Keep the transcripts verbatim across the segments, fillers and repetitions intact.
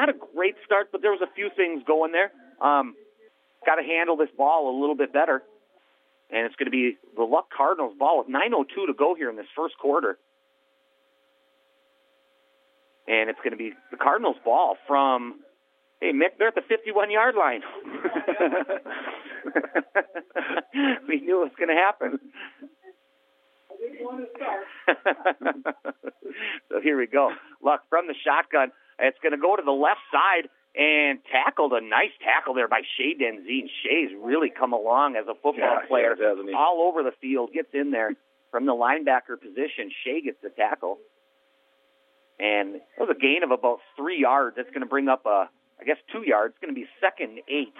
not a great start, but there was a few things going there. Um, got to handle this ball a little bit better. And it's going to be the Luck Cardinals ball with nine oh two to go here in this first quarter. And it's going to be the Cardinals ball from, hey, Mick, they're at the fifty-one-yard line. We knew it was going to happen. So here we go. Luck from the shotgun. It's going to go to the left side and tackled a nice tackle there by Shea Denzine. Shea's really come along as a football yeah, player. Has, hasn't he? All over the field, gets in there from the linebacker position. Shea gets the tackle. And it was a gain of about three yards. That's going to bring up, a, I guess, two yards. It's going to be second eight.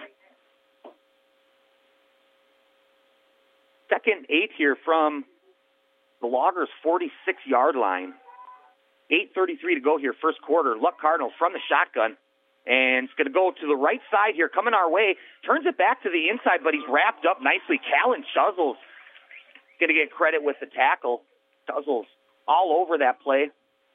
Second eight here from the Loggers' forty-six-yard line. eight thirty-three to go here, first quarter. Luck Cardinals from the shotgun. And it's going to go to the right side here, coming our way. Turns it back to the inside, but he's wrapped up nicely. Callan Chuzzles going to get credit with the tackle. Chuzzles all over that play.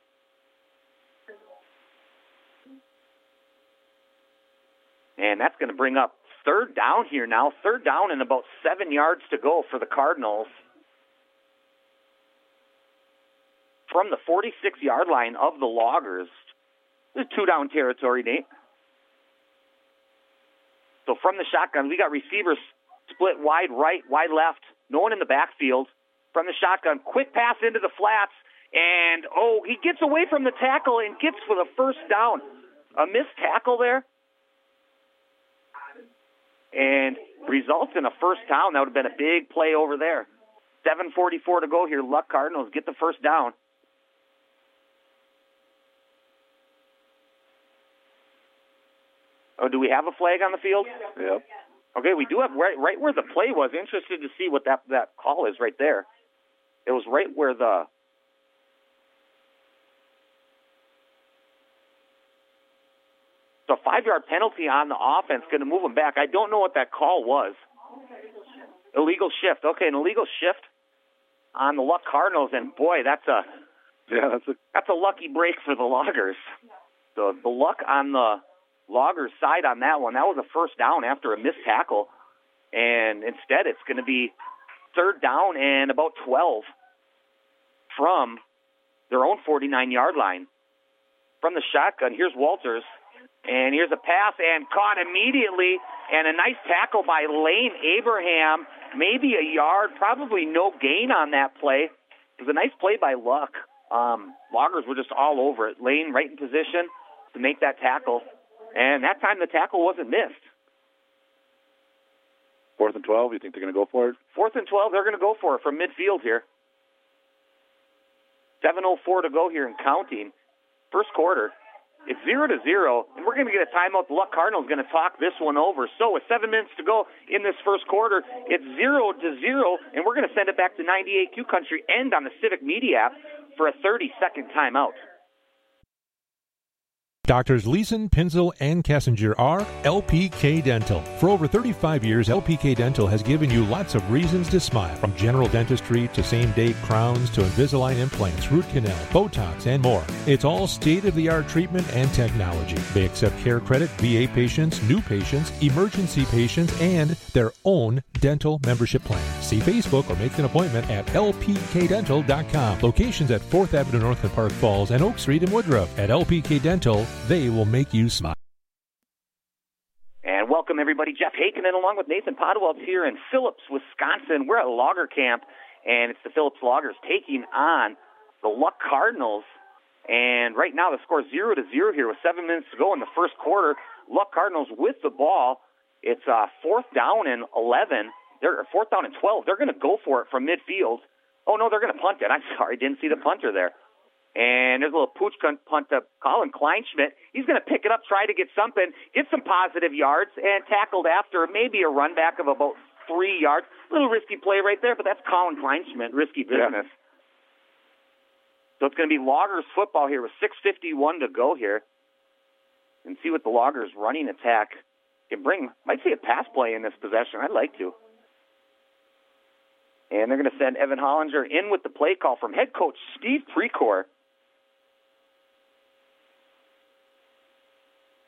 And that's going to bring up third down here now. Third down and about seven yards to go for the Cardinals. From the forty-six-yard line of the Loggers. This is two-down territory, Nate. So from the shotgun, we got receivers split wide right, wide left. No one in the backfield. From the shotgun, quick pass into the flats. And, oh, he gets away from the tackle and gets for the first down. A missed tackle there. And results in a first down. That would have been a big play over there. seven forty-four to go here. Luck Cardinals get the first down. Oh, do we have a flag on the field? Yep. Okay, we do have right, right where the play was. Interested to see what that, that call is right there. It was right where the... So a five-yard penalty on the offense, going to move them back. I don't know what that call was. Illegal shift. Okay, an illegal shift on the Luck Cardinals, and boy, that's a yeah, that's a that's a lucky break for the Loggers. So the luck on the Loggers side on that one. That was a first down after a missed tackle, and instead it's going to be third down and about twelve from their own forty-nine-yard line. From the shotgun, here's Walters. And here's a pass and caught immediately. And a nice tackle by Lane Abraham. Maybe a yard, probably no gain on that play. It was a nice play by Luck. Um, Loggers were just all over it. Lane right in position to make that tackle. And that time the tackle wasn't missed. Fourth and twelve, you think they're going to go for it? Fourth and twelve, they're going to go for it from midfield here. seven oh four to go here and counting. First quarter. It's zero to zero, and we're going to get a timeout. The Luck Cardinals going to talk this one over. So with seven minutes to go in this first quarter, it's zero to zero, and we're going to send it back to ninety-eight Q Country and on the Civic Media app for a thirty-second timeout. Doctors Leeson, Pinzel, and Kessinger are L P K Dental. For over thirty-five years, L P K Dental has given you lots of reasons to smile. From general dentistry to same-day crowns to Invisalign implants, root canal, Botox, and more. It's all state-of-the-art treatment and technology. They accept care credit, V A patients, new patients, emergency patients, and their own dental membership plan. See Facebook or make an appointment at L P K dental dot com. Locations at fourth Avenue North in Park Falls and Oak Street in Woodruff. At L P K Dental, they will make you smile. And welcome, everybody. Jeff Hakenin along with Nathan Podwell here in Phillips, Wisconsin. We're at Logger Camp, and it's the Phillips Loggers taking on the Luck Cardinals. And right now the score is zero to zero here with seven minutes to go in the first quarter. Luck Cardinals with the ball. It's uh, fourth down and eleven. They're fourth down and twelve. They're going to go for it from midfield. Oh, no, they're going to punt it. I'm sorry, didn't see the punter there. And there's a little pooch punt to Colin Kleinschmidt. He's going to pick it up, try to get something, get some positive yards, and tackled after maybe a run back of about three yards. A little risky play right there, but that's Colin Kleinschmidt, risky business. Yeah. So it's going to be Loggers football here with six fifty-one to go here. And see what the Loggers running attack can bring. Might see a pass play in this possession. I'd like to. And they're going to send Evan Hollinger in with the play call from head coach Steve Precor.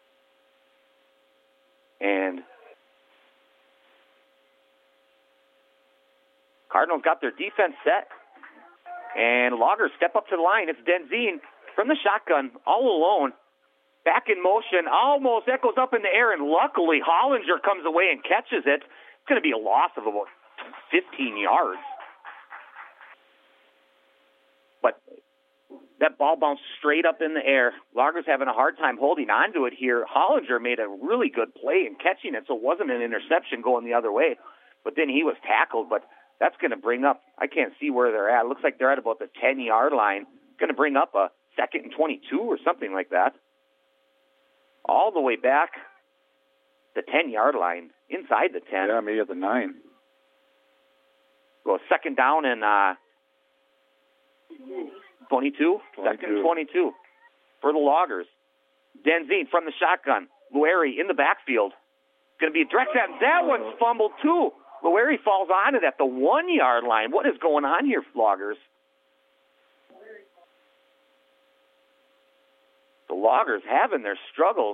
And Cardinals got their defense set. And Loggers step up to the line. It's Denzine from the shotgun, all alone. Back in motion, almost echoes up in the air, and luckily Hollinger comes away and catches it. It's going to be a loss of about fifteen yards. But that ball bounced straight up in the air. Loggers having a hard time holding on to it here. Hollinger made a really good play in catching it, so it wasn't an interception going the other way. But then he was tackled, but that's going to bring up, I can't see where they're at. It looks like they're at about the ten-yard line. It's going to bring up a second and twenty-two or something like that. All the way back the ten-yard line, inside the ten. Yeah, maybe at the nine. Go second down and uh, twenty-two? Second and twenty-two for the Loggers. Denzine from the shotgun. Lueri in the backfield. Going to be a direct snap. That one's fumbled too. Lueri falls on it at the one-yard line. What is going on here, Loggers? The Loggers having their struggles.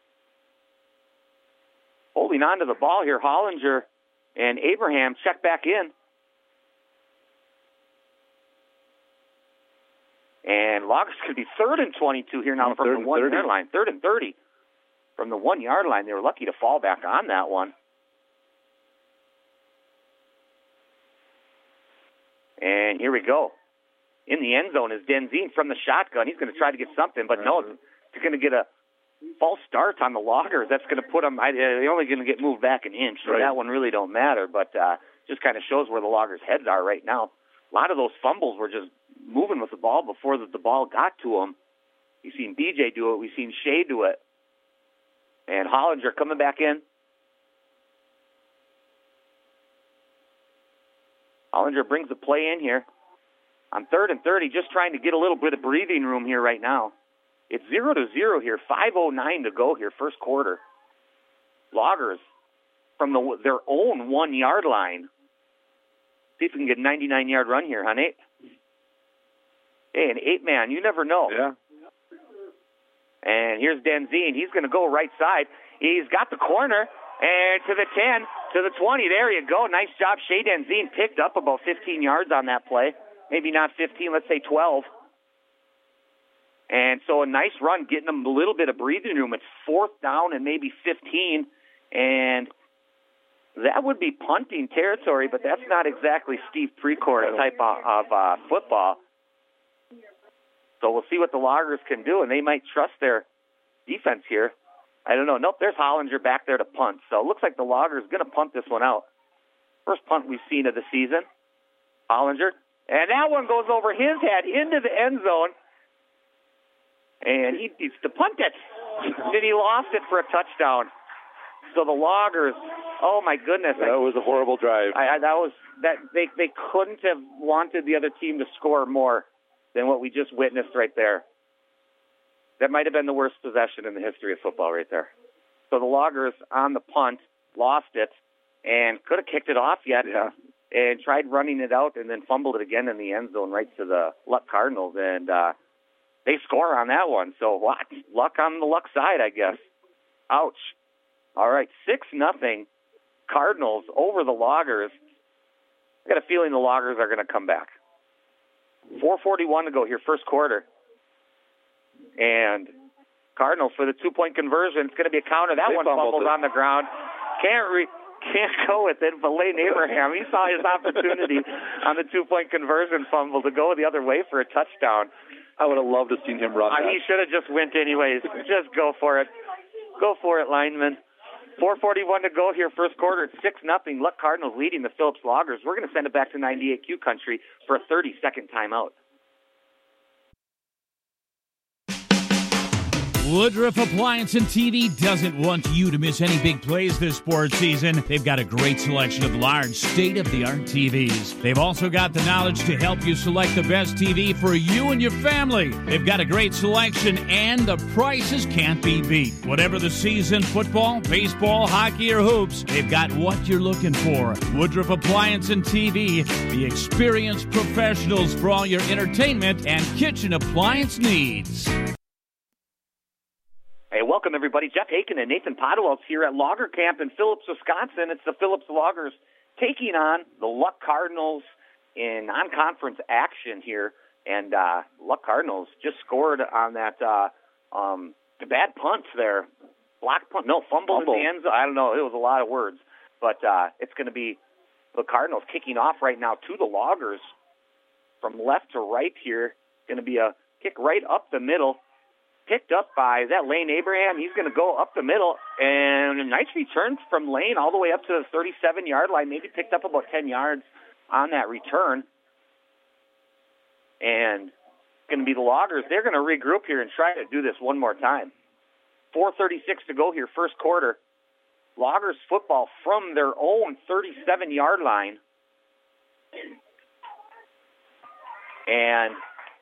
Holding on to the ball here, Hollinger and Abraham check back in. And Loggers could be third and twenty-two here now from the one-yard line. Third and thirty from the one-yard line. They were lucky to fall back on that one. And here we go. In the end zone is Denzine from the shotgun. He's going to try to get something, but no, they're going to get a false start on the Loggers. That's going to put them, they're only going to get moved back an inch, so right. That one really don't matter, but uh, just kind of shows where the Loggers' heads are right now. A lot of those fumbles were just moving with the ball before the, the ball got to them. We've seen B J do it. We've seen Shea do it. And Hollinger coming back in. Hollinger brings the play in here. On third and thirty, just trying to get a little bit of breathing room here right now. It's zero to zero here, five oh nine to go here, first quarter. Loggers from the their own one-yard line. See if we can get a ninety-nine-yard run here, huh, Nate? Hey, an eight-man, you never know. Yeah. And here's Denzine. He's going to go right side. He's got the corner. And to the ten, to the twenty. There you go. Nice job. Shea Denzine picked up about fifteen yards on that play. Maybe not fifteen, let's say twelve. And so a nice run, getting them a little bit of breathing room. It's fourth down and maybe fifteen. And that would be punting territory, but that's not exactly Steve Precourt type of, of uh, football. So we'll see what the Loggers can do, and they might trust their defense here. I don't know. Nope, there's Hollinger back there to punt. So it looks like the Loggers going to punt this one out. First punt we've seen of the season. Hollinger. And that one goes over his head into the end zone. And he needs to punt it. Then he lost it for a touchdown. So the Loggers, oh my goodness. That was a horrible drive. I, I, that was that they, they couldn't have wanted the other team to score more than what we just witnessed right there. That might have been the worst possession in the history of football right there. So the Loggers on the punt lost it and could have kicked it off yet yeah. and tried running it out and then fumbled it again in the end zone right to the Luck Cardinals. And uh, they score on that one. So what? Luck on the Luck side, I guess. Ouch. All right, six nothing Cardinals over the Loggers. I got a feeling the Loggers are going to come back. four forty-one to go here, first quarter. And Cardinals for the two-point conversion. It's going to be a counter. That they one fumbles on the ground. Can't re- can't go with it. But Lane Abraham, he saw his opportunity on the two-point conversion fumble to go the other way for a touchdown. I would have loved to have seen him run uh, that. He should have just went anyways. Just go for it. Go for it, lineman. four forty-one to go here, first quarter. It's six nothing. Luck Cardinals leading the Phillips Loggers. We're going to send it back to ninety-eight Q Country for a thirty-second timeout. Woodruff Appliance and T V doesn't want you to miss any big plays this sports season. They've got a great selection of large, state-of-the-art T Vs. They've also got the knowledge to help you select the best T V for you and your family. They've got a great selection, and the prices can't be beat. Whatever the season, football, baseball, hockey, or hoops, they've got what you're looking for. Woodruff Appliance and T V, the experienced professionals for all your entertainment and kitchen appliance needs. Hey, welcome Welcome, everybody. Jeff Aiken and Nathan Podwell here at Logger Camp in Phillips, Wisconsin. It's the Phillips Loggers taking on the Luck Cardinals in non-conference action here. And uh, Luck Cardinals just scored on that uh, um, bad punt there. Block punt, no, fumble, fumble in the end zone. I don't know. It was a lot of words. But uh, it's going to be the Cardinals kicking off right now to the Loggers from left to right here. Going to be a kick right up the middle. Picked up by, is that Lane Abraham? He's going to go up the middle, and a nice return from Lane all the way up to the thirty-seven-yard line, maybe picked up about ten yards on that return. And it's going to be the Loggers. They're going to regroup here and try to do this one more time. four thirty-six to go here, first quarter. Loggers football from their own thirty-seven-yard line. And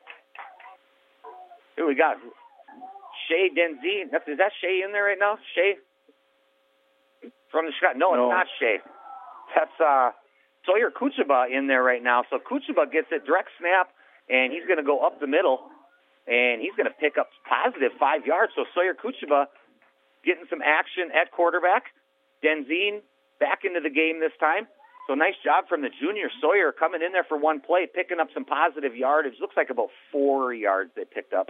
here we got Shea Denzine. That's, is that Shea in there right now? Shea? From the Chicago. No, no, it's not Shea. That's uh, Sawyer Kuchaba in there right now. So Kuchaba gets it, direct snap, and he's going to go up the middle, and he's going to pick up positive five yards. So Sawyer Kuchaba getting some action at quarterback. Denzine back into the game this time. So nice job from the junior Sawyer coming in there for one play, picking up some positive yardage. Looks like about four yards they picked up.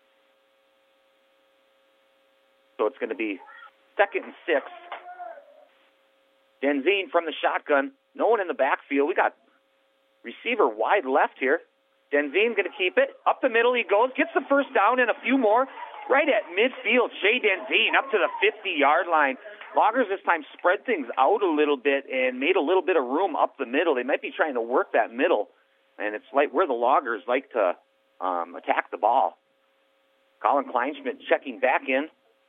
So it's going to be second and six. Denzine from the shotgun. No one in the backfield. We got receiver wide left here. Denzine going to keep it. Up the middle he goes. Gets the first down and a few more. Right at midfield, Shea Denzine up to the fifty-yard line. Loggers this time spread things out a little bit and made a little bit of room up the middle. They might be trying to work that middle, and it's like where the Loggers like to um, attack the ball. Colin Kleinschmidt checking back in.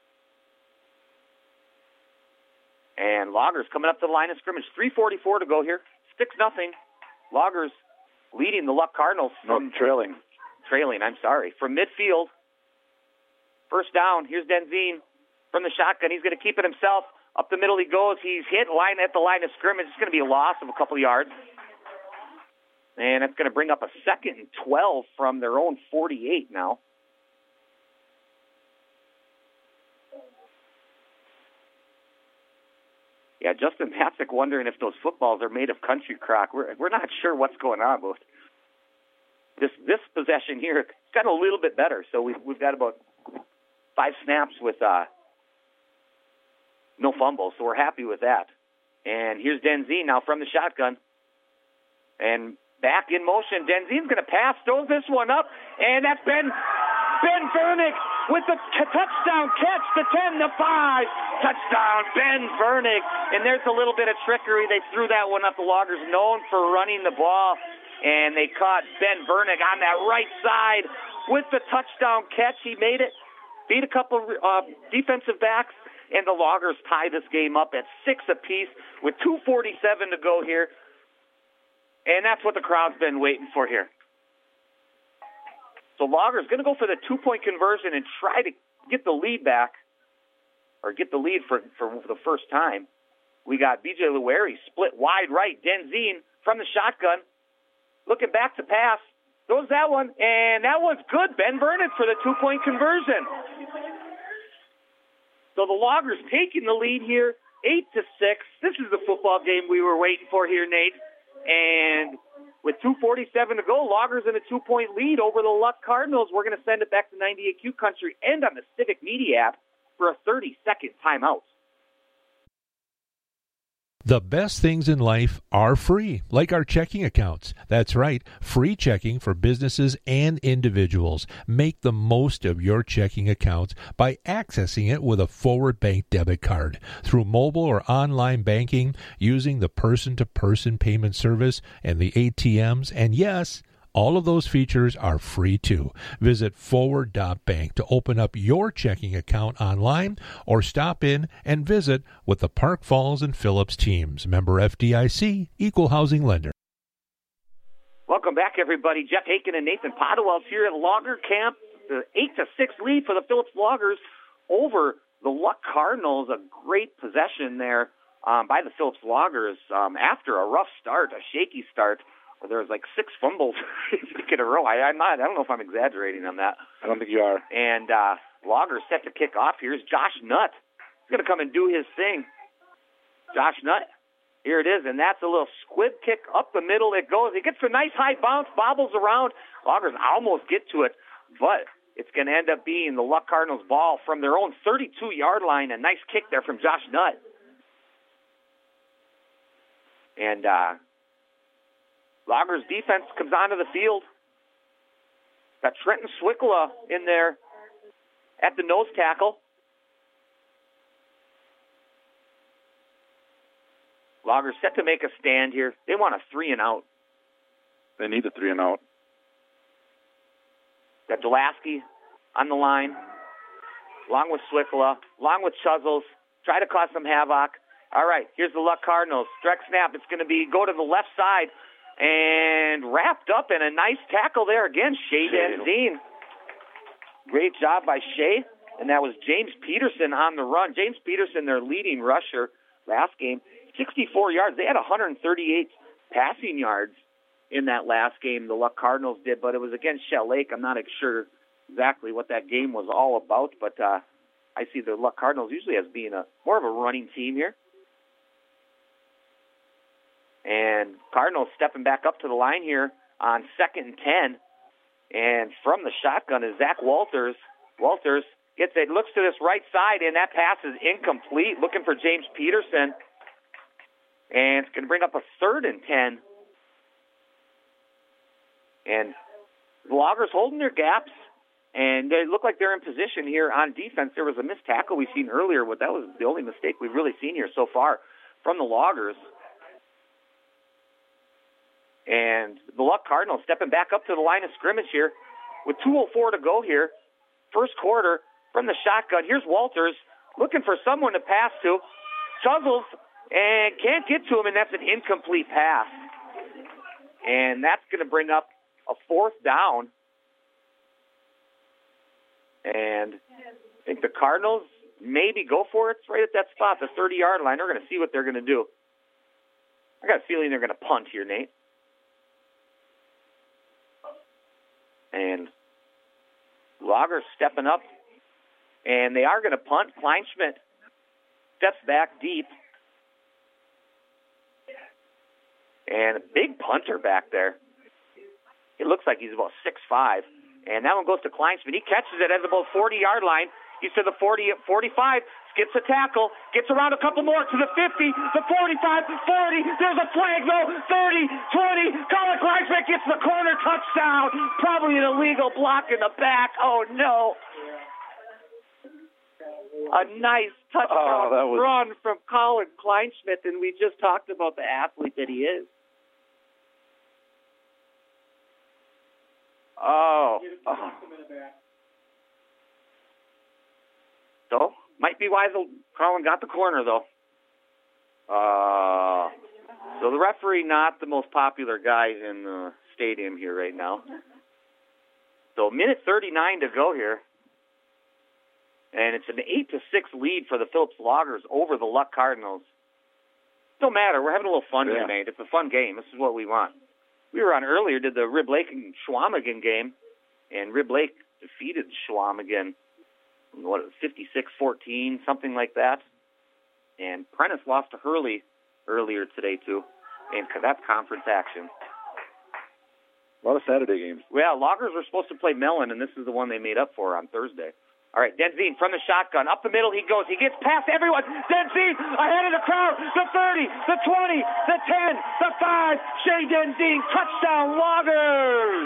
And Loggers coming up to the line of scrimmage. three forty-four to go here. six nothing. Loggers leading the Luck Cardinals. From no, trailing. Trailing, I'm sorry. From midfield. First down. Here's Denzine from the shotgun. He's going to keep it himself. Up the middle he goes. He's hit line at the line of scrimmage. It's going to be a loss of a couple of yards. And it's going to bring up a second and twelve from their own forty-eight now. Yeah, Justin Patzik wondering if those footballs are made of country crock. We're we're not sure what's going on, but this this possession here it's got a little bit better. So we've we've got about five snaps with uh, no fumbles, so we're happy with that. And here's Denzine now from the shotgun, and back in motion. Denzine's going to pass, throws this one up, and that's Ben Ben Vernick with the t- touchdown catch, the ten to five. Touchdown, Ben Vernick. And there's a little bit of trickery. They threw that one up. The Loggers known for running the ball, and they caught Ben Vernick on that right side with the touchdown catch. He made it, beat a couple uh, defensive backs, and the Loggers tie this game up at six apiece with two forty-seven to go here. And that's what the crowd's been waiting for here. So Loggers going to go for the two-point conversion and try to get the lead back, or get the lead for, for the first time. We got B J Lueri split wide right. Denzine from the shotgun, looking back to pass. Throws that one, and that one's good. Ben Vernon for the two-point conversion. So the Loggers taking the lead here, eight to six. This is the football game we were waiting for here, Nate. And with two forty-seven to go, Loggers in a two-point lead over the Luck Cardinals. We're going to send it back to ninety-eight Q Country and on the Civic Media app for a thirty-second timeout. The best things in life are free, like our checking accounts. That's right, free checking for businesses and individuals. Make the most of your checking accounts by accessing it with a Forward Bank debit card through mobile or online banking, using the person-to-person payment service and the A T Ms. And yes, all of those features are free too. Visit forward dot bank to open up your checking account online or stop in and visit with the Park Falls and Phillips teams. Member F D I C, Equal Housing Lender. Welcome back, everybody. Jeff Aiken and Nathan Podwell here at Logger Camp. The eight to six lead for the Phillips Loggers over the Luck Cardinals. A great possession there um, by the Phillips Loggers um, after a rough start, a shaky start. There was like six fumbles in a row. I, I'm not. I don't know if I'm exaggerating on that. I don't think you are. And uh, Loggers set to kick off. Here's Josh Nutt. He's going to come and do his thing. Josh Nutt. Here it is, and that's a little squib kick up the middle. It goes. It gets a nice high bounce, bobbles around. Loggers almost get to it, but it's going to end up being the Luck Cardinals ball from their own thirty-two-yard line. A nice kick there from Josh Nutt. And uh, Loggers defense comes onto the field. Got Trenton Swickla in there at the nose tackle. Loggers set to make a stand here. They want a three and out. They need a three and out. Got Dulaski on the line, along with Swickla, along with Chuzzles. Try to cause some havoc. All right, here's the Luck Cardinals. Direct snap. It's going to be go to the left side and wrapped up in a nice tackle there again. Shea Denzine. Great job by Shea. And that was James Peterson on the run. James Peterson, their leading rusher last game. sixty-four yards. They had one hundred thirty-eight passing yards in that last game, the Luck Cardinals did, but it was against Shell Lake. I'm not sure exactly what that game was all about, but uh, I see the Luck Cardinals usually as being a more of a running team here. And Cardinals stepping back up to the line here on second and ten. And from the shotgun is Zach Walters. Walters gets it, looks to this right side, and that pass is incomplete, looking for James Peterson. And it's going to bring up a third and ten. And the Loggers holding their gaps, and they look like they're in position here on defense. There was a missed tackle we've seen earlier. But that was the only mistake we've really seen here so far from the Loggers. And the Luck Cardinals stepping back up to the line of scrimmage here with two oh four to go here. First quarter from the shotgun. Here's Walters looking for someone to pass to. Chuzzles and can't get to him, and that's an incomplete pass. And that's going to bring up a fourth down. And I think the Cardinals maybe go for it. It's right at that spot, the thirty-yard line. They're going to see what they're going to do. I got a feeling they're going to punt here, Nate. And Loggers stepping up, and they are going to punt. Kleinschmidt steps back deep. And a big punter back there. It looks like he's about six five. And that one goes to Kleinschmidt. He catches it at about forty-yard line. He's to the forty, forty-five, skips a tackle, gets around a couple more to the fifty, the forty-five, forty. There's a flag, though. thirty, twenty. Colin Kleinschmidt gets the corner touchdown. Probably an illegal block in the back. Oh, no. A nice touchdown oh, was... run from Colin Kleinschmidt, and we just talked about the athlete that he is. Oh. oh. So, might be why the Colin got the corner, though. Uh, so the referee, not the most popular guy in the stadium here right now. So, minute thirty-nine to go here. And it's an eight to six lead for the Phillips Loggers over the Luck Cardinals. Don't matter. We're having a little fun yeah. tonight. It's a fun game. This is what we want. We were on earlier, did the Rib Lake and Schwamigan game, and Rib Lake defeated Schwamigan, what, fifty-six fourteen, something like that. And Prentice lost to Hurley earlier today, too. And that's conference action. A lot of Saturday games. Well, Loggers were supposed to play Mellon, and this is the one they made up for on Thursday. All right, Denzine from the shotgun. Up the middle he goes. He gets past everyone. Denzine ahead of the crowd. The thirty, the twenty, the ten, the five. Shea Denzine, touchdown Loggers.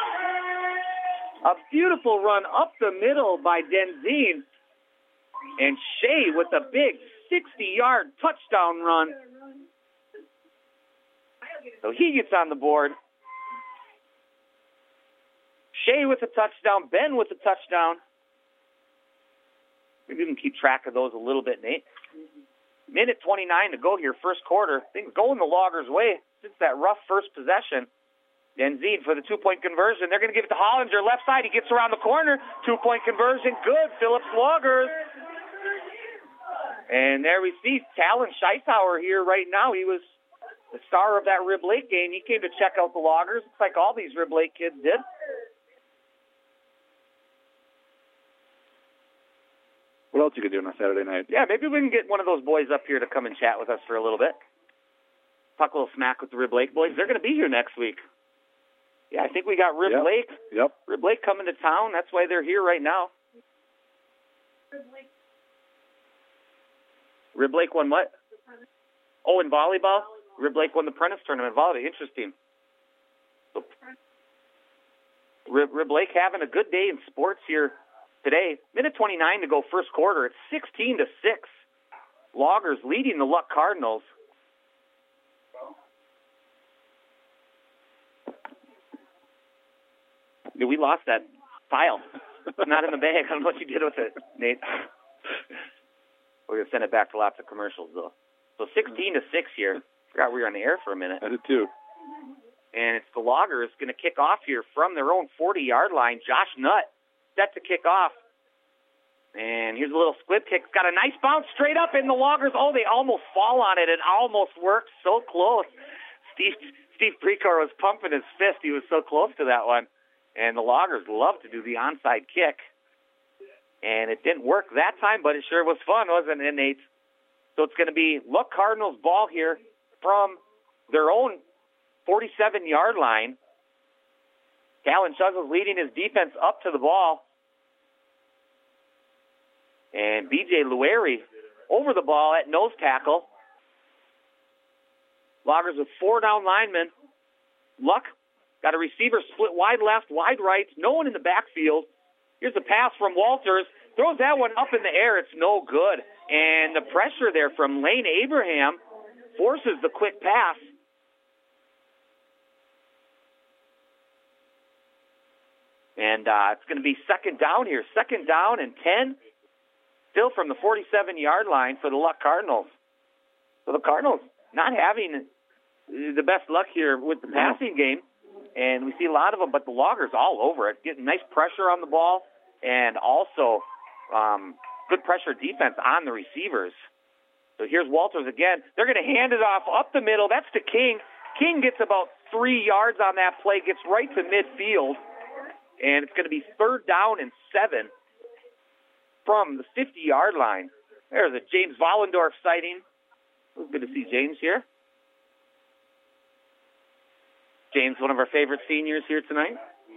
A beautiful run up the middle by Denzine. And Shea with a big sixty-yard touchdown run. So he gets on the board. Shea with a touchdown. Ben with a touchdown. Maybe we can keep track of those a little bit, Nate. Minute twenty-nine to go here, first quarter. Things going the Loggers' way since that rough first possession. Denzine for the two-point conversion. They're going to give it to Hollinger, left side. He gets around the corner. Two-point conversion, good. Phillips Loggers. And there we see Talon Scheithauer here right now. He was the star of that Rib Lake game. He came to check out the Loggers. Looks like all these Rib Lake kids did. else you can do on a Saturday night. Yeah, maybe we can get one of those boys up here to come and chat with us for a little bit. Talk a little smack with the Rib Lake boys. They're going to be here next week. Yeah, I think we got Rib Yep. Lake. Yep. Rib Lake coming to town. That's why they're here right now. Rib Lake. Rib Lake won what? Oh, in volleyball? Rib Lake won the Prentice tournament in volleyball. Interesting. So, Rib, Rib Lake having a good day in sports here today. Minute twenty-nine to go first quarter. It's sixteen to six. Loggers leading the Luck Cardinals. Yeah, we lost that file. It's not in the bag. I don't know what you did with it, Nate. We're going to send it back to lots of commercials, though. So sixteen to six here. Forgot we were on the air for a minute. I did too. And it's the Loggers going to kick off here from their own forty-yard line. Josh Nutt set to kick off. And here's a little split kick. It's got a nice bounce straight up in the Loggers. Oh, they almost fall on it. It almost worked. So close. Steve Steve Precor was pumping his fist. He was so close to that one. And the Loggers love to do the onside kick. And it didn't work that time, but it sure was fun, wasn't it, Nate? So it's going to be Luck Cardinals ball here from their own forty-seven-yard line. Callan Chuzzles leading his defense up to the ball. And B J Lueri over the ball at nose tackle. Loggers with four down linemen. Luck got a receiver split wide left, wide right, no one in the backfield. Here's a pass from Walters. Throws that one up in the air. It's no good. And the pressure there from Lane Abraham forces the quick pass. And uh, it's going to be second down here. Second down and ten. Still from the forty-seven-yard line for the Luck Cardinals. So the Cardinals not having the best luck here with the passing game. And we see a lot of them, but the Loggers all over it, getting nice pressure on the ball and also um, good pressure defense on the receivers. So here's Walters again. They're going to hand it off up the middle. That's to King. King gets about three yards on that play, gets right to midfield, and it's going to be third down and seven from the fifty-yard line. There's a James Vollendorf sighting. It was good to see James here. James, one of our favorite seniors here tonight.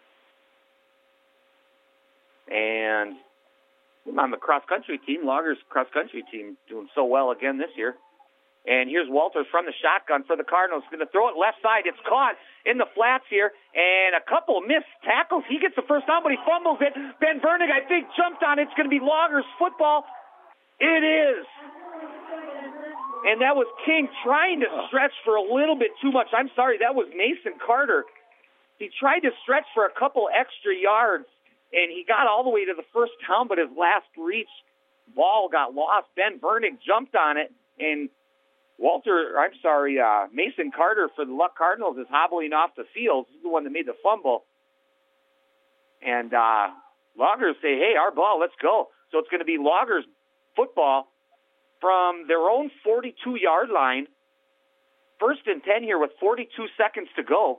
And on the cross-country team, Loggers cross-country team, doing so well again this year. And here's Walters from the shotgun for the Cardinals. Going to throw it left side. It's caught in the flats here. And a couple missed tackles. He gets the first down, but he fumbles it. Ben Vernig, I think, jumped on it. It's going to be Loggers football. It is. And that was King trying to stretch for a little bit too much. I'm sorry, that was Mason Carter. He tried to stretch for a couple extra yards, and he got all the way to the first down, but his last reach ball got lost. Ben Vernig jumped on it, and Walter, I'm sorry, uh, Mason Carter for the Luck Cardinals is hobbling off the field. He's the one that made the fumble. And uh, Loggers say, hey, our ball, let's go. So it's going to be Loggers football from their own forty-two-yard line. First and ten here with forty-two seconds to go.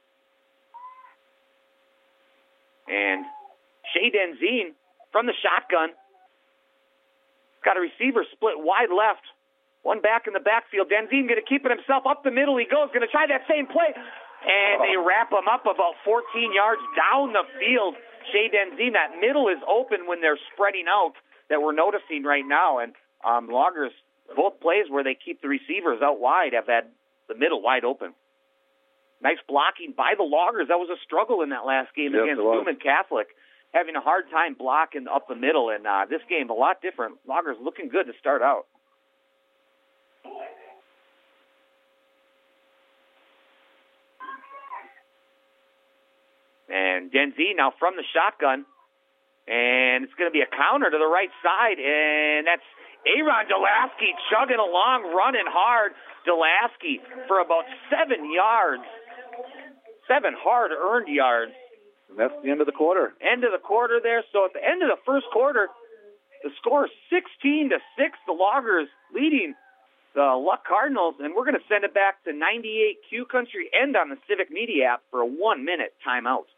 And Shea Denzine from the shotgun. Got a receiver split wide left. One back in the backfield. Denzine going to keep it himself. Up the middle he goes. Going to try that same play. And they wrap him up about fourteen yards down the field. Shea Denzine, that middle is open when they're spreading out that we're noticing right now. And Um, Loggers, both plays where they keep the receivers out wide have had the middle wide open. Nice blocking by the Loggers. That was a struggle in that last game yes, against Newman Catholic, having a hard time blocking up the middle. And uh, this game, a lot different. Loggers looking good to start out. And Denzine now from the shotgun. And it's going to be a counter to the right side. And that's Aaron Delasky chugging along, running hard. Delasky for about seven yards. Seven hard-earned yards. And that's the end of the quarter. End of the quarter there. So at the end of the first quarter, the score is sixteen to six. The Loggers leading the Luck Cardinals. And we're going to send it back to ninety-eight Q Country and on the Civic Media app for a one-minute timeout.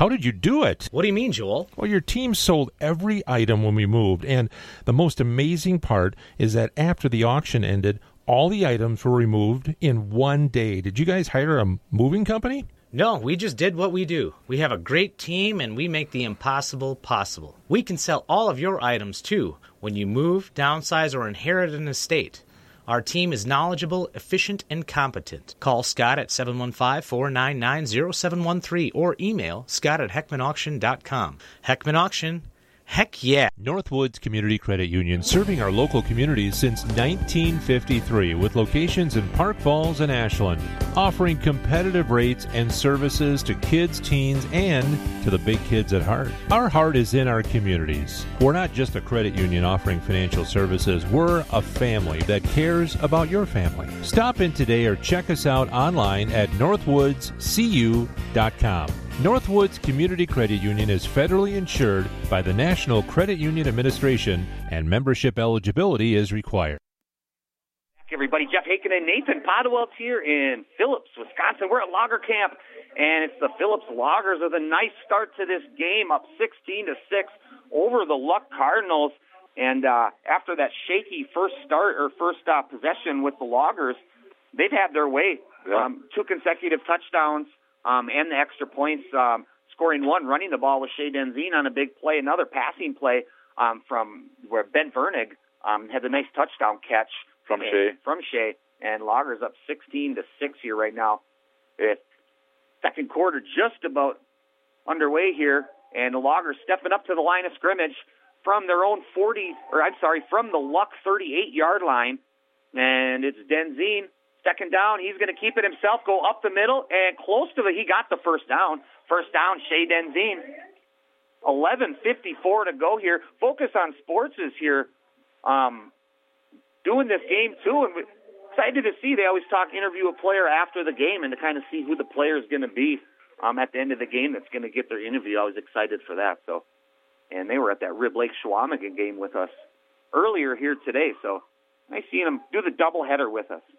How did you do it? What do you mean, Joel? Well, your team sold every item when we moved, and the most amazing part is that after the auction ended, all the items were removed in one day. Did you guys hire a moving company? No, we just did what we do. We have a great team, and we make the impossible possible. We can sell all of your items, too, when you move, downsize, or inherit an estate. Our team is knowledgeable, efficient, and competent. Call Scott at seven one five, four nine nine, zero seven one three or email scott at heckman auction dot com. Heckman Auction, heck yeah! Northwoods Community Credit Union, serving our local communities since nineteen fifty-three with locations in Park Falls and Ashland, offering competitive rates and services to kids, teens, and to the big kids at heart. Our heart is in our communities. We're not just a credit union offering financial services. We're a family that cares about your family. Stop in today or check us out online at northwoods c u dot com. Northwoods Community Credit Union is federally insured by the National Credit Union Administration, and membership eligibility is required. Everybody, Jeff Haken and Nathan Podwelt here in Phillips, Wisconsin. We're at Logger Camp, and it's the Phillips Loggers with a nice start to this game, up sixteen to six over the Luck Cardinals. And uh, after that shaky first start or first uh, possession with the Loggers, they've had their way. Yeah. Um, two consecutive touchdowns. Um, and the extra points, um, scoring one, running the ball with Shea Denzine on a big play, another passing play um, from where Ben Vernig um, had a nice touchdown catch From Shea. From Shea, and Loggers up sixteen to six here right now. It's second quarter just about underway here, and the Loggers stepping up to the line of scrimmage from their own forty, or I'm sorry, from the Luck thirty-eight-yard line, and it's Denzine. Second down, he's going to keep it himself, go up the middle, and close to the, he got the first down. First down, Shea Denzine. eleven fifty-four to go here. Focus on Sports is here um, doing this game, too, and we're excited to see. They always talk, interview a player after the game, and to kind of see who the player is going to be um, at the end of the game that's going to get their interview. I was excited for that. So, and they were at that Rib Lake Schwamigan game with us earlier here today, so nice seeing them do the doubleheader with us.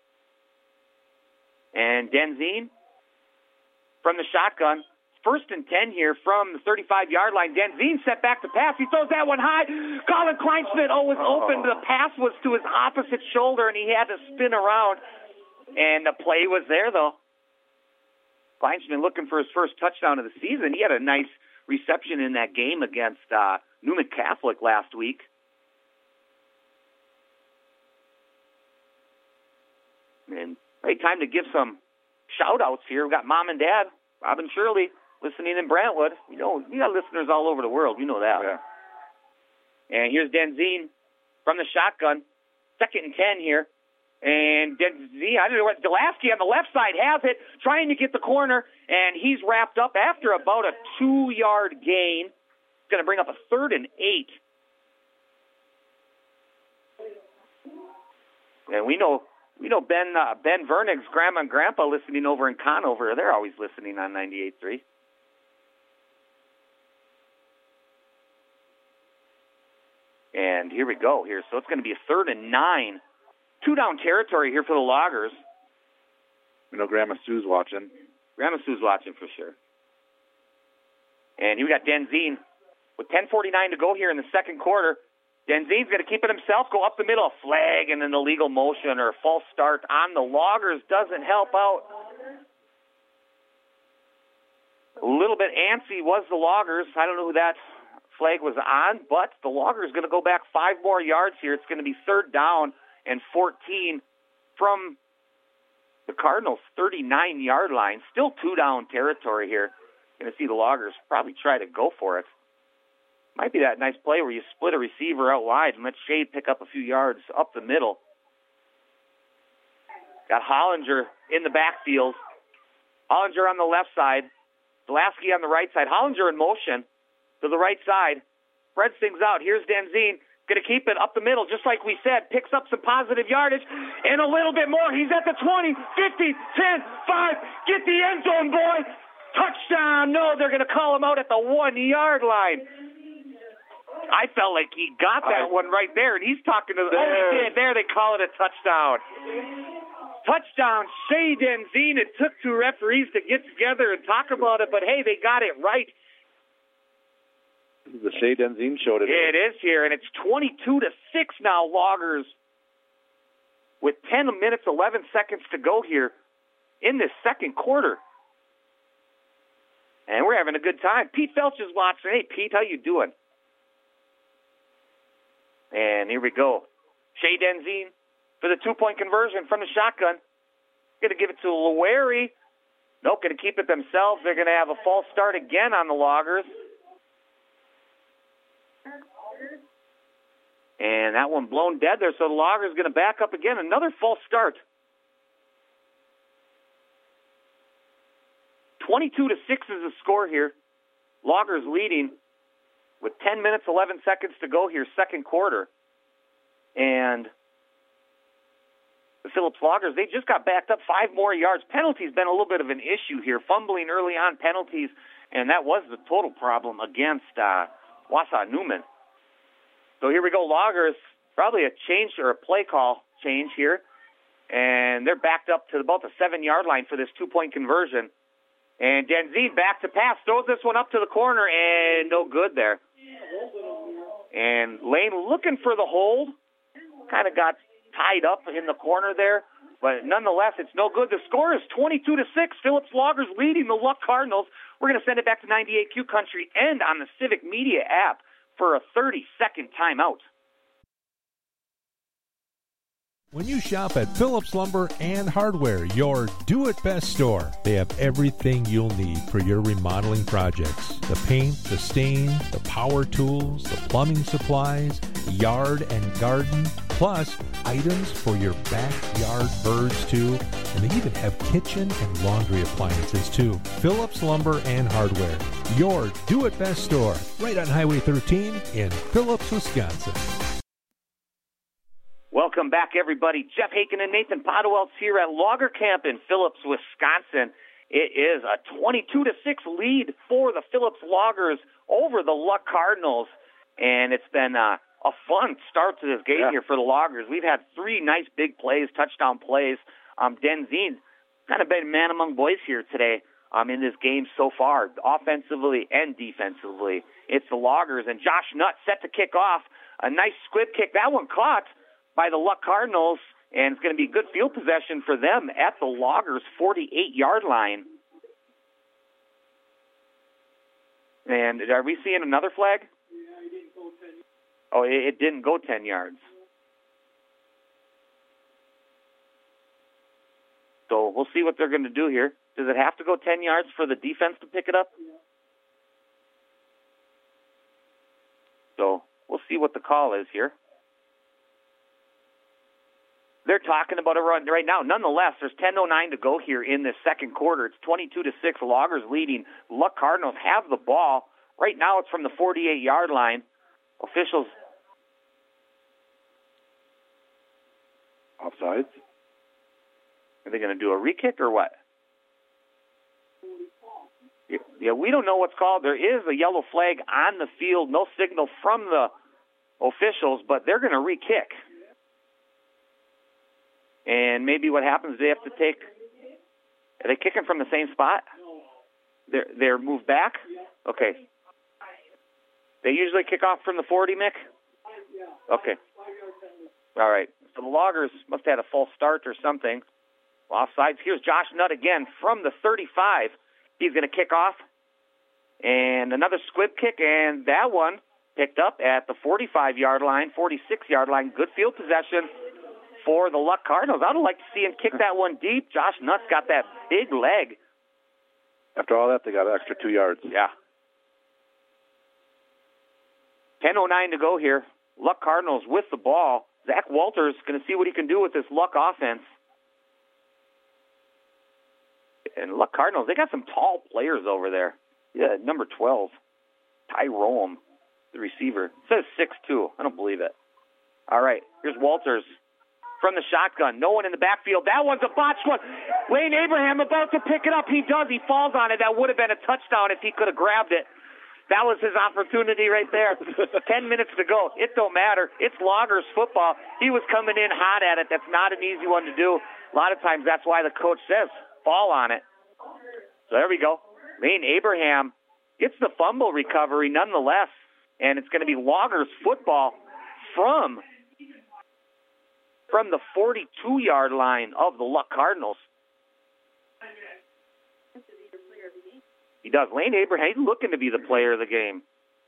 And Denzine from the shotgun. First and ten here from the thirty-five-yard line. Denzine set back to pass. He throws that one high. Colin Kleinsmith, oh, was open. The pass was to his opposite shoulder, and he had to spin around. And the play was there, though. Kleinsmith looking for his first touchdown of the season. He had a nice reception in that game against uh, Newman Catholic last week. And right, time to give some shout-outs here. We've got Mom and Dad, Rob and Shirley, listening in Brentwood. You know, we got listeners all over the world. You know that. Yeah. And here's Denzine from the shotgun. Second and ten here. And Denzine, I don't know what, Delasky on the left side has it, trying to get the corner, and he's wrapped up after about a two-yard gain. It's going to bring up a third and eight. And we know... We know Ben uh, Ben Vernig's grandma and grandpa listening over in Conover. They're always listening on ninety-eight point three. And here we go here. So it's going to be a third and nine. Two down territory here for the Loggers. We know Grandma Sue's watching. Grandma Sue's watching for sure. And here we got Denzine with ten forty-nine to go here in the second quarter. Denzine's going to keep it himself, go up the middle, a flag, and an illegal motion or a false start on the Loggers doesn't help out. A little bit antsy was the Loggers. I don't know who that flag was on, but the Loggers going to go back five more yards here. It's going to be third down and fourteen from the Cardinals' thirty-nine-yard line. Still two down territory here. Going to see the Loggers probably try to go for it. Might be that nice play where you split a receiver out wide and let Shea pick up a few yards up the middle. Got Hollinger in the backfield. Hollinger on the left side. Delasky on the right side. Hollinger in motion to the right side. Spreads things out. Here's Denzine. Going to keep it up the middle, just like we said. Picks up some positive yardage and a little bit more. He's at the twenty, fifty, ten, five. Get the end zone, boy. Touchdown. No, they're going to call him out at the one-yard line. I felt like he got that I, one right there, and he's talking to the... Oh, he did. There, they call it a touchdown. Touchdown, Shea Denzine. It took two referees to get together and talk about it, but, hey, they got it right. The Shea Denzine show today. It is here, and it's twenty-two to six now, Loggers, with ten minutes, eleven seconds to go here in this second quarter. And we're having a good time. Pete Felch is watching. Hey, Pete, how you doing? And here we go. Shea Denzine for the two-point conversion from the shotgun. Going to give it to Lowery. Nope, going to keep it themselves. They're going to have a false start again on the Loggers. And that one blown dead there, so the Loggers going to back up again. Another false start. twenty-two to six is the score here. Loggers leading with ten minutes, eleven seconds to go here, second quarter. And the Phillips Loggers, they just got backed up five more yards. Penalties been a little bit of an issue here. Fumbling early on, penalties, and that was the total problem against uh, Wausau Newman. So here we go, Loggers, probably a change or a play call change here. And they're backed up to about the seven-yard line for this two-point conversion. And Denzine back to pass, throws this one up to the corner, and no good there. And Lane looking for the hold, kind of got tied up in the corner there. But nonetheless, it's no good. The score is twenty-two to six. Phillips Loggers leading the Luck Cardinals. We're going to send it back to ninety-eight Q Country and on the Civic Media app for a thirty-second timeout. When you shop at Phillips Lumber and Hardware, your do-it-best store, they have everything you'll need for your remodeling projects. The paint, the stain, the power tools, the plumbing supplies, yard and garden, plus items for your backyard birds too. And they even have kitchen and laundry appliances too. Phillips Lumber and Hardware, your do-it-best store, right on Highway thirteen in Phillips, Wisconsin. Welcome back, everybody. Jeff Haken and Nathan Podewelz here at Logger Camp in Phillips, Wisconsin. It is a twenty-two to six lead for the Phillips Loggers over the Luck Cardinals, and it's been uh, a fun start to this game yeah. here for the Loggers. We've had three nice big plays, touchdown plays. Um, Denzine kind of been man among boys here today um, in this game so far, offensively and defensively. It's the Loggers, and Josh Nutt set to kick off. A nice squib kick. That one caught by the Luck Cardinals, and it's going to be good field possession for them at the Loggers' forty-eight-yard line. And are we seeing another flag? Yeah, it didn't go ten. Oh, it, it didn't go ten yards. So we'll see what they're going to do here. Does it have to go ten yards for the defense to pick it up? Yeah. So we'll see what the call is here. They're talking about a run right now. Nonetheless, there's ten oh nine to go here in this second quarter. It's twenty-two to six. Loggers leading. Luck Cardinals have the ball. Right now it's from the forty-eight-yard line. Officials. Offsides. Are they going to do a re-kick or what? Yeah, we don't know what's called. There is a yellow flag on the field. No signal from the officials, but they're going to re-kick. And maybe what happens, they have to take, are they kicking from the same spot? They're, they're moved back? Okay. They usually kick off from the forty, Mick? Okay. All right. So the Loggers must have had a false start or something. Offsides. Here's Josh Nutt again from the thirty-five. He's going to kick off. And another squib kick, and that one picked up at the forty-five-yard line, forty-six-yard line. Good field possession for the Luck Cardinals. I would like to see him kick that one deep. Josh Nutt's got that big leg. After all that, they got an extra two yards. Yeah. ten oh nine to go here. Luck Cardinals with the ball. Zach Walters going to see what he can do with this Luck offense. And Luck Cardinals, they got some tall players over there. Yeah, number twelve, Tyrone, the receiver. It says six two. I don't believe it. All right, here's Walters from the shotgun. No one in the backfield. That one's a botched one. Wayne Abraham about to pick it up. He does. He falls on it. That would have been a touchdown if he could have grabbed it. That was his opportunity right there. Ten minutes to go. It don't matter. It's Loggers football. He was coming in hot at it. That's not an easy one to do. A lot of times that's why the coach says, fall on it. So there we go. Wayne Abraham gets the fumble recovery nonetheless. and it's going to be Loggers football from, from the forty-two-yard line of the Luck Cardinals. He does. Lane Abraham, he's looking to be the player of the game.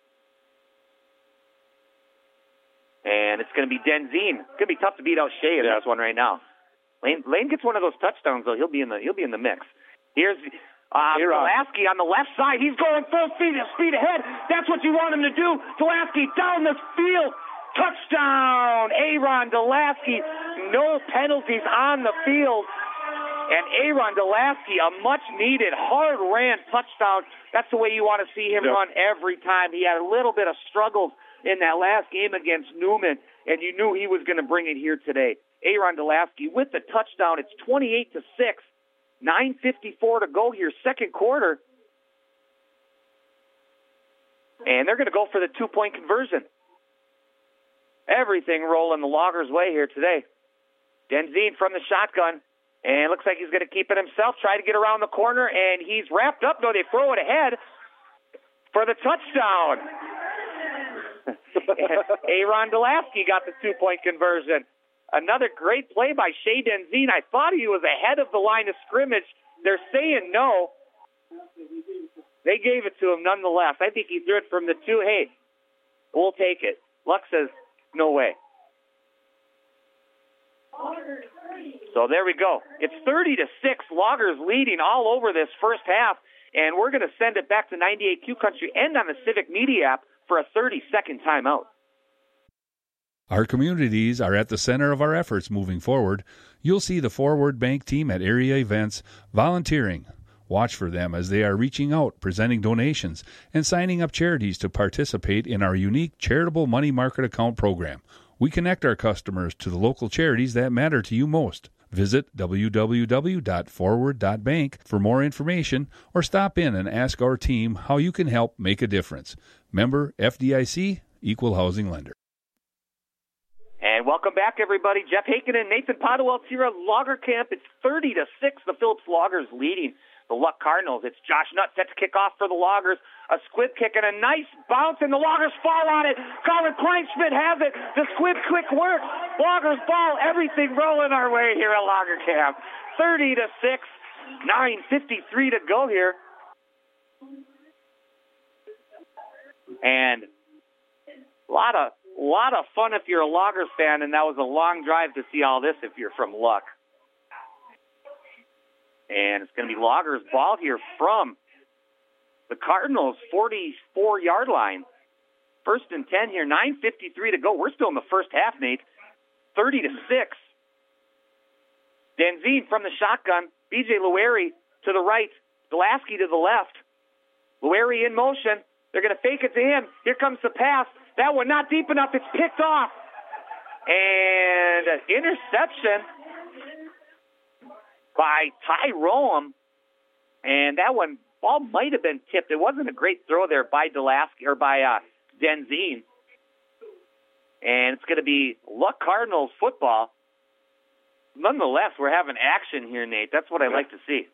And it's going to be Denzine. It's going to be tough to beat out Shea in yeah. this one right now. Lane, Lane gets one of those touchdowns, though. He'll be in the he'll be in the mix. Here's uh, Pulaski on the left side. He's going full speed, speed ahead. That's what you want him to do. Pulaski down the field. Touchdown, Aaron Delaski. No penalties on the field. And Aaron Delaski, a much-needed, hard-ran touchdown. That's the way you want to see him yep. run every time. He had a little bit of struggles in that last game against Newman, and you knew he was going to bring it here today. Aaron Delaski with the touchdown. It's twenty-eight to six. nine fifty-four to go here, second quarter. And they're going to go for the two-point conversion. Everything rolling the Loggers' way here today. Denzine from the shotgun. And looks like he's going to keep it himself, try to get around the corner, and he's wrapped up. No, they throw it ahead for the touchdown. Aaron Delaski got the two-point conversion. Another great play by Shea Denzine. I thought he was ahead of the line of scrimmage. They're saying no. They gave it to him nonetheless. I think he threw it from the two. Hey, we'll take it. Luck says, no way. So there we go. It's thirty to six. Loggers leading all over this first half. And we're going to send it back to ninety-eight Q Country and on the Civic Media app for a thirty-second timeout. Our communities are at the center of our efforts moving forward. You'll see the Forward Bank team at area events volunteering. Watch for them as they are reaching out, presenting donations, and signing up charities to participate in our unique charitable money market account program. We connect our customers to the local charities that matter to you most. Visit w w w dot forward dot bank for more information or stop in and ask our team how you can help make a difference. Member F D I C, Equal Housing Lender. And welcome back, everybody. Jeff Haken and Nathan Podewelts here at Logger Camp. It's thirty to six. The Phillips Loggers leading the Luck Cardinals. It's Josh Nutt set to kick off for the Loggers. A squib kick and a nice bounce, and the Loggers fall on it. Colin Kleinschmidt has it. The squib quick work. Loggers ball. Everything rolling our way here at Logger Camp. thirty to six. nine fifty-three to go here. And a lot of A lot of fun if you're a Loggers fan, and that was a long drive to see all this if you're from Luck. And it's going to be Loggers ball here from the Cardinals' forty-four-yard line. First and ten here, nine fifty-three to go. We're still in the first half, Nate. thirty to six. Denzine from the shotgun. B J Lueri to the right. Delaski to the left. Lueri in motion. They're going to fake it to him. Here comes the pass. That one not deep enough. It's picked off. And an interception by Ty Roem. And that one, ball might have been tipped. It wasn't a great throw there by Delaski or by uh, Denzine. And it's going to be Luck Cardinals football. Nonetheless, we're having action here, Nate. That's what I like to see.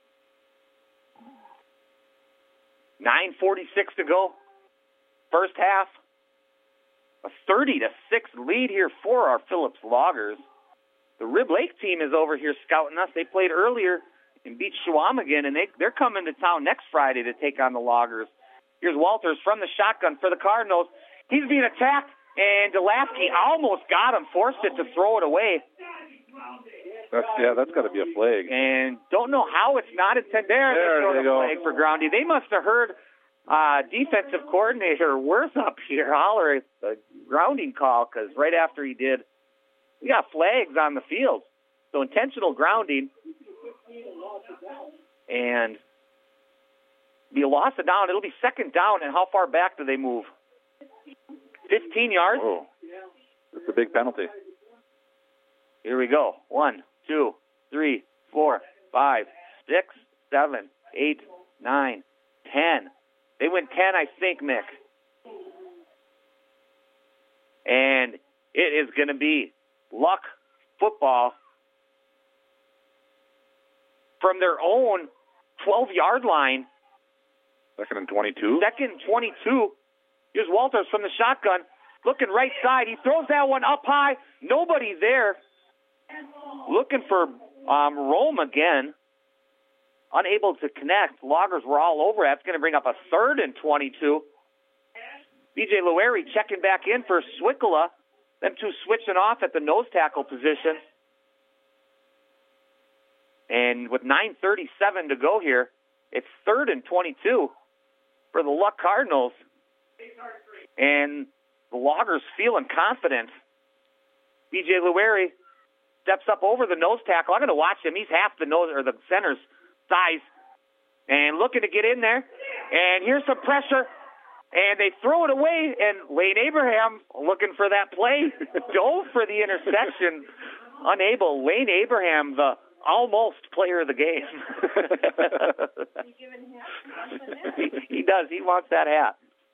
nine forty-six to go. First half. A thirty to six lead here for our Phillips Loggers. The Rib Lake team is over here scouting us. They played earlier and beat Chequamegon, and they, they're coming to town next Friday to take on the Loggers. Here's Walters from the shotgun for the Cardinals. He's being attacked, and Delaski almost got him, forced it to throw it away. That's, yeah, that's got to be a flag. And don't know how it's not intended. There, there they they go. Flag for grounding. They must have heard uh, defensive coordinator Worth up here holler at the grounding call, because right after he did, we got flags on the field. So intentional grounding. And be a loss of down. It'll be second down, and how far back do they move? fifteen yards? Oh, that's a big penalty. Here we go. One, two, three, four, five, six, seven, eight, nine, ten. They went ten, I think, Mick. And it is going to be Luck football from their own twelve-yard line. Second and twenty-two? Second and twenty-two. Here's Walters from the shotgun, looking right side. He throws that one up high. Nobody there. Looking for um, Rome again. Unable to connect. Loggers were all over. That's going to bring up a third and twenty-two. B J Lowery checking back in for Swickala. Them two switching off at the nose tackle position. And with nine thirty-seven to go here, it's third and twenty-two for the Luck Cardinals. And the Loggers feeling confident. B J Lowery steps up over the nose tackle. I'm going to watch him. He's half the nose or the center's size. And looking to get in there. And here's some pressure. And they throw it away. And Lane Abraham, looking for that play, dove for the interception. Unable. Lane Abraham, the almost player of the game. he, he does. He wants that hat.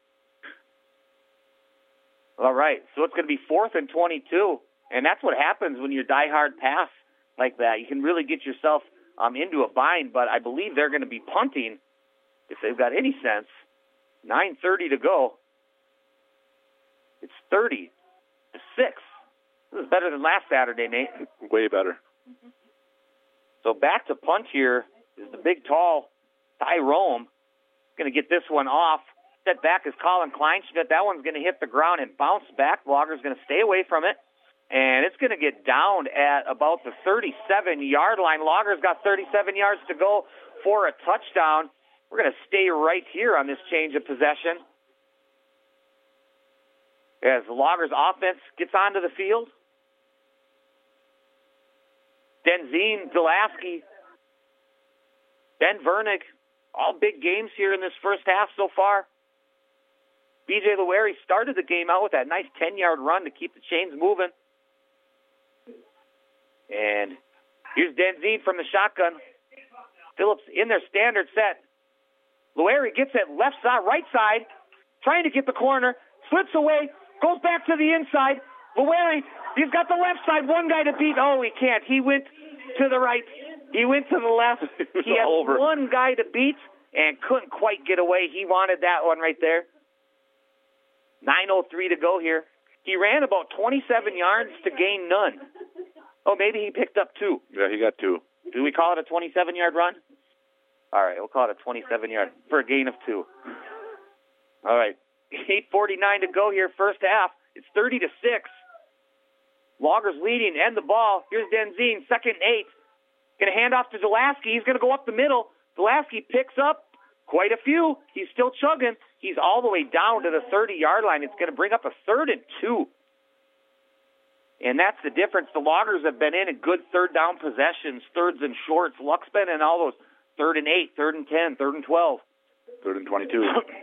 All right. So it's going to be fourth and twenty-two. And that's what happens when you die-hard pass like that. You can really get yourself um, into a bind, but I believe they're going to be punting, if they've got any sense. nine thirty to go. It's thirty to six. This is better than last Saturday, Nate. Way better. So back to punt here is the big, tall Tyrone. Going to get this one off. Set back is Colin Kleinschmidt. That one's going to hit the ground and bounce back. Logger's going to stay away from it. And it's going to get down at about the thirty-seven-yard line. Logger's got thirty-seven yards to go for a touchdown. We're going to stay right here on this change of possession as the Loggers offense gets onto the field. Denzine, Dulaski, Ben Vernick, all big games here in this first half so far. B J Lowery started the game out with that nice ten-yard run to keep the chains moving. And here's Denzine from the shotgun. Phillips in their standard set. Lowery gets it left side, right side, trying to get the corner, slips away, goes back to the inside. Lowery, he's got the left side, one guy to beat. Oh, he can't. He went to the right. He went to the left. He had over. one guy to beat and couldn't quite get away. He wanted that one right there. nine oh three to go here. He ran about twenty-seven yards to gain none. Oh, maybe he picked up two. Yeah, he got two. Do we call it a twenty-seven-yard run? All right, we'll call it a twenty-seven-yard for a gain of two. All right, eight forty-nine to go here, first half. It's thirty to six. Loggers leading, and the ball. Here's Denzine, second and eight. Going to hand off to Dulaski. He's going to go up the middle. Dulaski picks up quite a few. He's still chugging. He's all the way down to the thirty-yard line. It's going to bring up a third and two. And that's the difference. The Loggers have been in a good third down possessions, thirds and shorts. Luck's been in all those third and eight, third and ten, third and twelve. Third and twenty-two.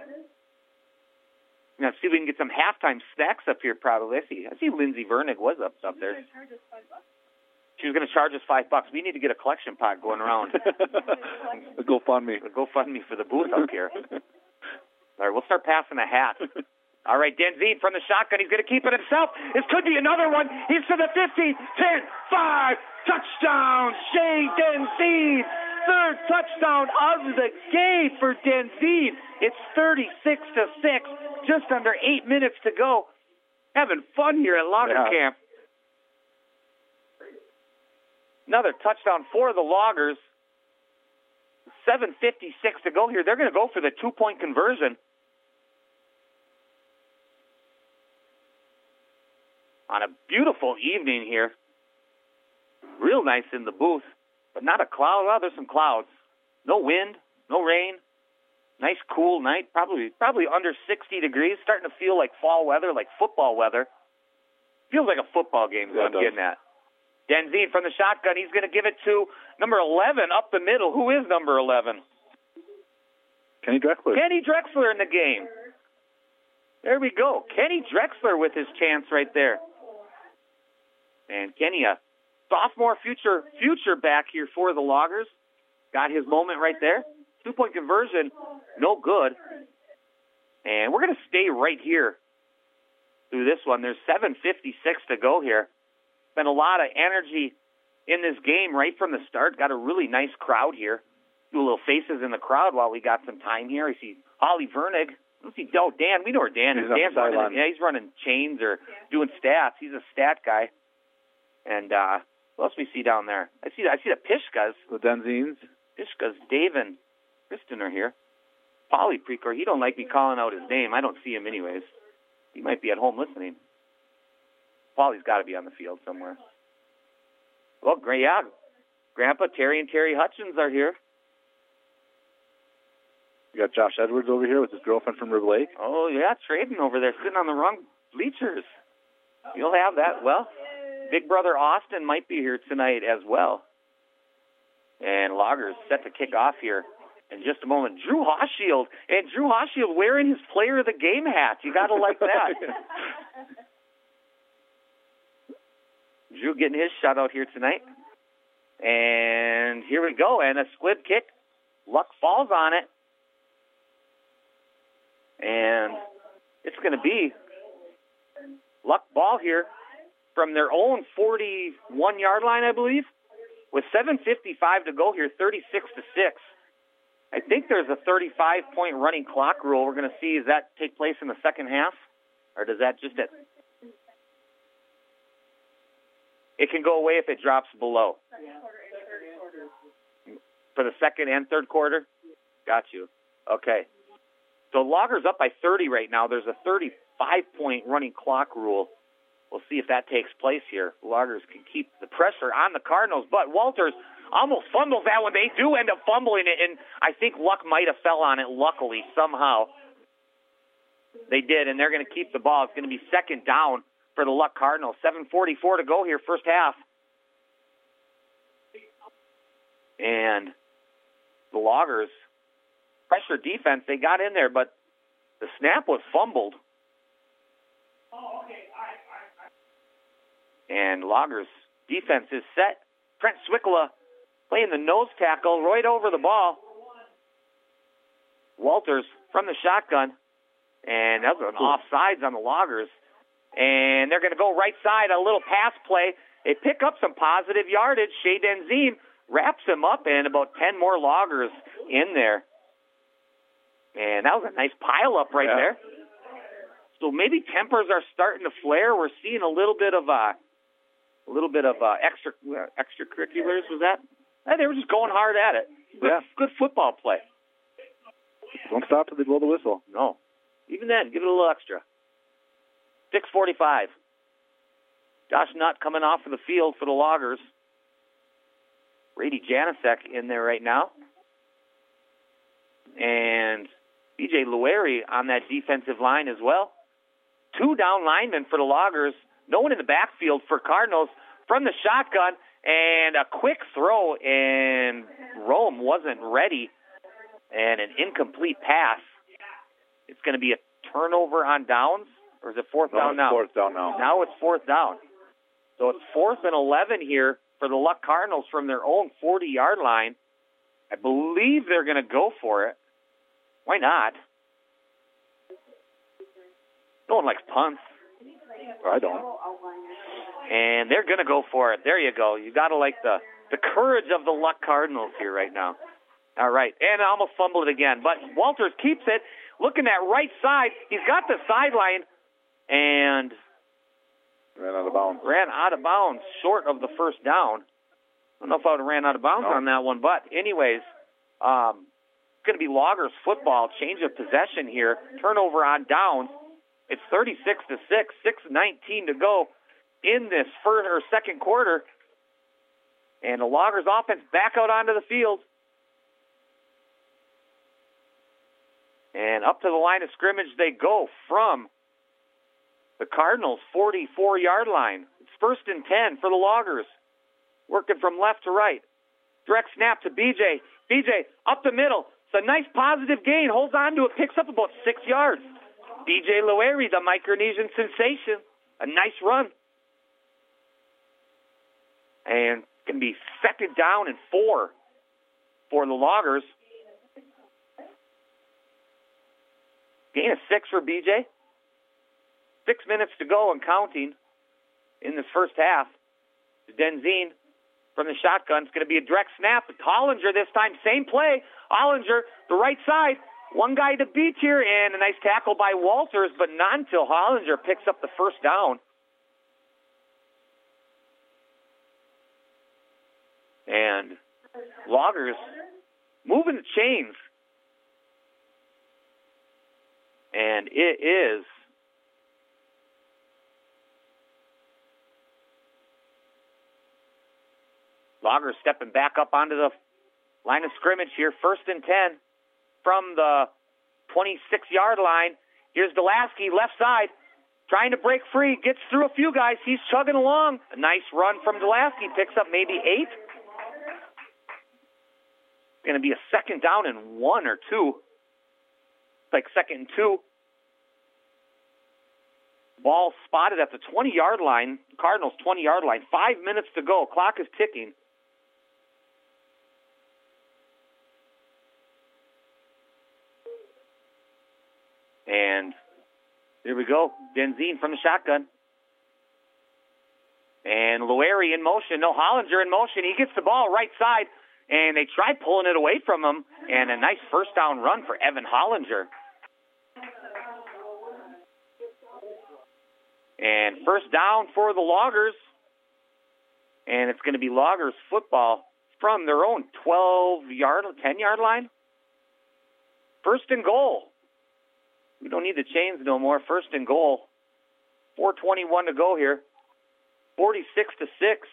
Now, see if we can get some halftime snacks up here probably. I see, I see Lindsay Vernick was up, up there. She was going to charge us five bucks. We need to get a collection pot going around. The GoFundMe. The GoFundMe for the booth up here. All right, we'll start passing a hat. All right, Denzine from the shotgun. He's going to keep it himself. This could be another one. He's to the fifty, ten, five, touchdown, Shea Denzine. Third touchdown of the game for Denzine. It's thirty-six to six, just under eight minutes to go. Having fun here at Logger yeah. Camp. Another touchdown for the Loggers. seven fifty-six to go here. They're going to go for the two-point conversion. On a beautiful evening here. Real nice in the booth, but not a cloud. Well, there's some clouds. No wind, no rain. Nice cool night, probably probably under sixty degrees, starting to feel like fall weather, like football weather. Feels like a football game is what I'm getting at. Denzine from the shotgun, he's going to give it to number eleven up the middle. Who is number eleven? Kenny Drexler. Kenny Drexler in the game. There we go. Kenny Drexler with his chance right there. And Kenny, a sophomore future future back here for the Loggers. Got his moment right there. Two-point conversion, no good. And we're going to stay right here through this one. There's seven fifty-six to go here. Been a lot of energy in this game right from the start. Got a really nice crowd here. Do a little faces in the crowd while we got some time here. I see Holly Vernig Let's see. Oh, Dan. We know where Dan is. He's on the Dan's running. sideline. Yeah, he's running chains or doing stats. He's a stat guy. And uh, what else we see down there? I see. I see the Pishkas. The Denzines. Pishkas. Dave and Kristen are here. Polly Precor. He don't like me calling out his name. I don't see him anyways. He might be at home listening. Polly's got to be on the field somewhere. Well, yeah, Grandpa Terry and Terry Hutchins are here. You got Josh Edwards over here with his girlfriend from River Lake. Oh, yeah, trading over there, sitting on the wrong bleachers. You'll have that. Well, Big Brother Austin might be here tonight as well. And Loggers set to kick off here in just a moment. Drew Hochschild. And Drew Hochschild wearing his Player of the Game hat. You got to like that. Drew getting his shot out here tonight. And here we go. And a squib kick. Luck falls on it. And it's going to be Luck ball here from their own forty-one-yard line, I believe, with seven fifty-five to go here, thirty-six to six. I think there's a thirty-five point running clock rule. We're going to see, does that take place in the second half? Or does that just... At, it can go away if it drops below. For the second and third quarter? Got you. Okay. So Loggers up by thirty right now. There's a thirty-five point running clock rule. We'll see if that takes place here. Loggers can keep the pressure on the Cardinals, but Walters almost fumbles that one. They do end up fumbling it, and I think Luck might have fell on it, luckily, somehow. They did, and they're going to keep the ball. It's going to be second down for the Luck Cardinals. seven forty-four to go here, first half. And the Loggers, pressure defense, they got in there, but the snap was fumbled. And Loggers defense is set. Trent Swickla playing the nose tackle right over the ball. Walters from the shotgun. And that was an offsides on the Loggers. And they're going to go right side, a little pass play. They pick up some positive yardage. Shea Denzine wraps him up, and about ten more Loggers in there. And that was a nice pile-up right yeah. there. So maybe tempers are starting to flare. We're seeing a little bit of uh, a little bit of uh, extra uh, extracurriculars. Was that? Uh, they were just going hard at it. Good, yeah. good football play. Don't stop till they blow the whistle. No. Even then, give it a little extra. six forty-five. Josh Nutt coming off of the field for the Loggers. Brady Janicek in there right now. And B J Lueri on that defensive line as well. Two down linemen for the Loggers. No one in the backfield for Cardinals from the shotgun. And a quick throw, and Rome wasn't ready. And an incomplete pass. It's going to be a turnover on downs, or is it fourth no, down now? fourth down now. Now it's fourth down. So it's fourth and eleven here for the Luck Cardinals from their own forty-yard line. I believe they're going to go for it. Why not? No one likes punts. I don't. And they're going to go for it. There you go. You got to like the, the courage of the Luck Cardinals here right now. All right. And I almost fumbled it again. But Walters keeps it. Looking at right side. He's got the sideline. And ran out of bounds. Ran out of bounds short of the first down. I don't know if I would have ran out of bounds no. on that one. But anyways, um, it's going to be Loggers football. Change of possession here. Turnover on downs. It's thirty-six to six. six nineteen to go in this first or second quarter. And the Loggers offense back out onto the field. And up to the line of scrimmage they go from the Cardinals' forty-four-yard line. It's first and ten for the Loggers. Working from left to right. Direct snap to B J. B J up the middle. It's a nice positive gain. Holds on to it. Picks up about six yards. B J Lueri, the Micronesian sensation. A nice run. And it's going to be second down and four for the Loggers. Gain of six for B J. Six minutes to go and counting in this first half. Denzine from the shotgun. It's going to be a direct snap. Hollinger this time, same play. Hollinger, the right side. one guy to beat here, and a nice tackle by Walters, but not until Hollinger picks up the first down. And Loggers moving the chains. And it is Loggers stepping back up onto the line of scrimmage here. First and ten from the twenty-six-yard line. Here's Delasky, left side, trying to break free. Gets through a few guys. He's chugging along. A nice run from Delasky. Picks up maybe eight. It's going to be a second down and one or two. It's like second and two. Ball spotted at the twenty-yard line. Cardinals twenty-yard line. Five minutes to go. Clock is ticking. And here we go. Denzine from the shotgun. And Loery in motion. No, Hollinger in motion. He gets the ball right side. And they try pulling it away from him. And a nice first down run for Evan Hollinger. And first down for the Loggers. And it's going to be Loggers football from their own twelve-yard, ten-yard line. First and goal. We don't need the chains no more. First and goal. four twenty-one to go here. forty-six to six.